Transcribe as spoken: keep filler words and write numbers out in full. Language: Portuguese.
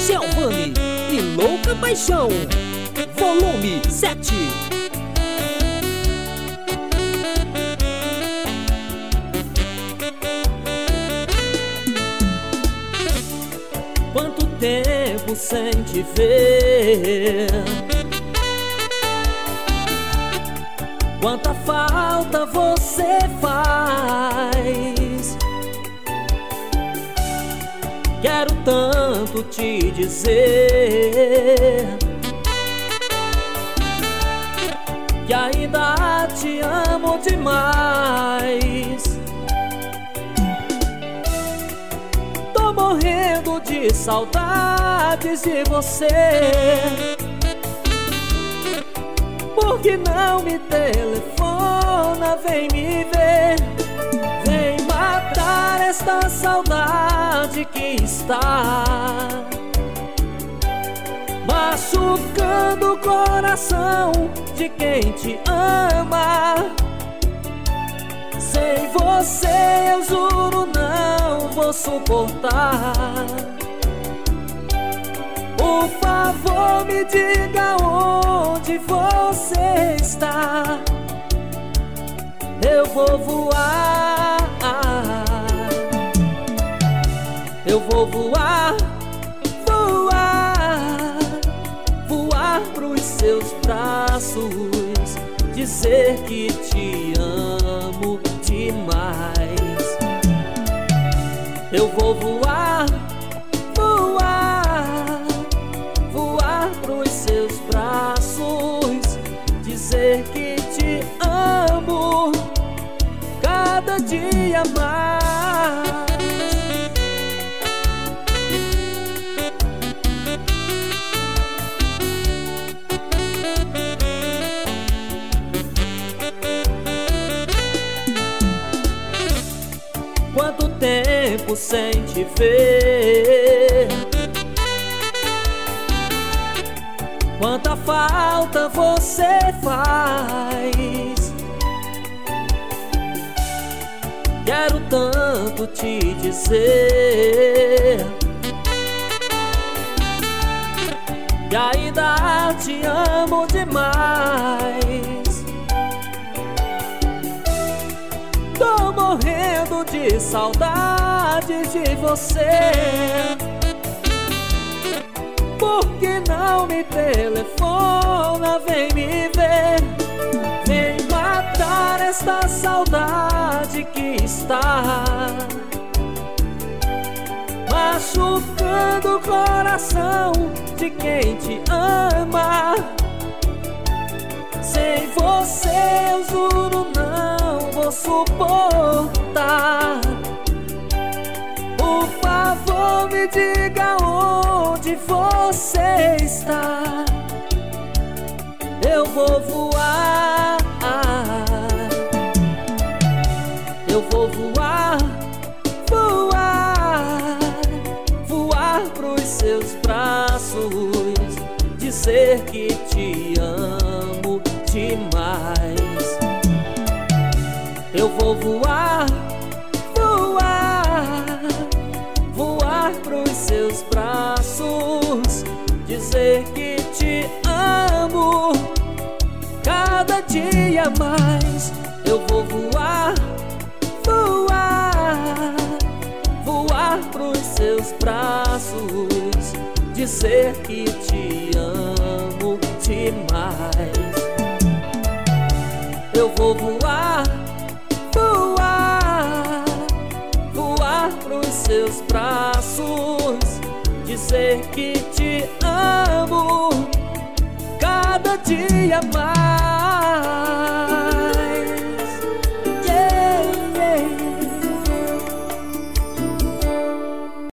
Giovanni e Louca Paixão, volume sete. Quanto tempo sem te ver, quanta falta você faz. Quero tanto te dizer que ainda te amo demais. Tô morrendo de saudades de você. Por que não me telefona, vem me ver, vem matar esta saudade que está machucando o coração de quem te ama. Sem você eu juro não vou suportar. Por favor me diga onde você está. Eu vou voar, eu vou voar, voar, voar pros seus braços, dizer que te amo demais. Eu vou voar, voar, voar pros seus braços, dizer que te amo cada dia mais. Quanto tempo sem te ver, quanta falta você faz. Quero tanto te dizer que ainda te amo demais. Tô morrendo de saudades de você. Por que não me telefona, vem me ver, vem matar esta saudade que está machucando o coração de quem te ama. Sem você eu juro não vou suportar. Por favor me diga onde você está. Eu vou voar, eu vou voar, voar, voar pros seus braços, dizer que te amo demais. Eu vou voar, voar, voar pros seus braços, dizer que te amo cada dia mais. Eu vou voar, voar, voar pros seus braços, dizer que te amo demais. Eu vou voar, voar, voar pros seus braços, dizer que te amo cada dia mais.